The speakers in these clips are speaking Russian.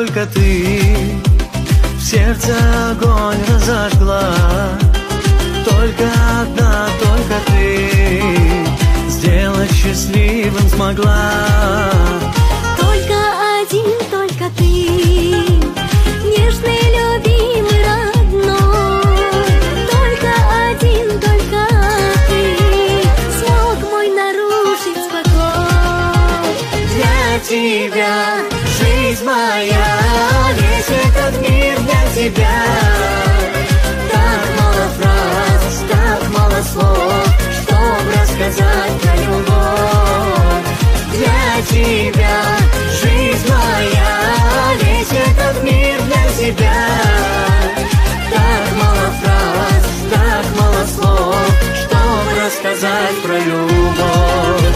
только ты в сердце огонь разожгла. Только одна, только ты сделать счастливым смогла. Только один, только ты, нежный, любимый, родной. Только один, только ты смог мой нарушить покой. Для тебя жизнь моя, весь этот мир для тебя. Так мало фраз, так мало слов, чтоб рассказать про любовь. Для тебя жизнь моя, весь этот мир для тебя. Так мало фраз, так мало слов, чтоб рассказать про любовь.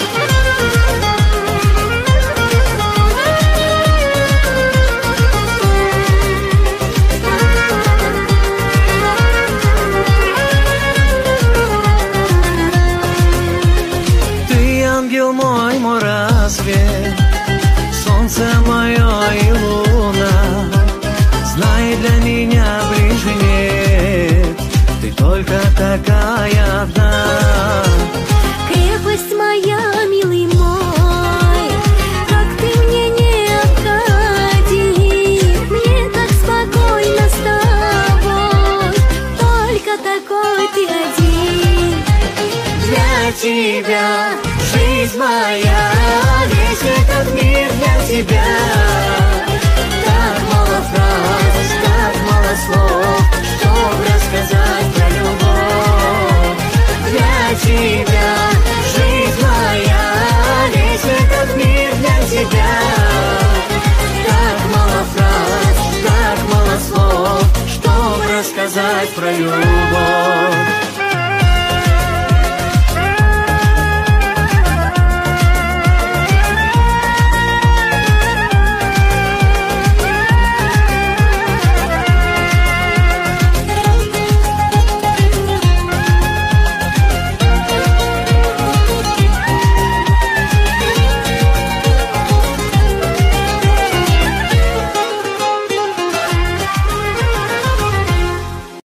Ангел мой, мой рассвет, солнце мое и луна. Знай, для меня ближе нет, ты только такая одна. Крепость моя, милый мой, как ты мне необходим. Мне так спокойно с тобой, только такой ты один. Для тебя жизнь моя, весь этот мир для тебя. Так мало фраз, так мало слов, чтоб рассказать про любовь. Для тебя жизнь моя, весь этот мир для тебя. Так мало фраз, так мало слов, чтоб рассказать про любовь.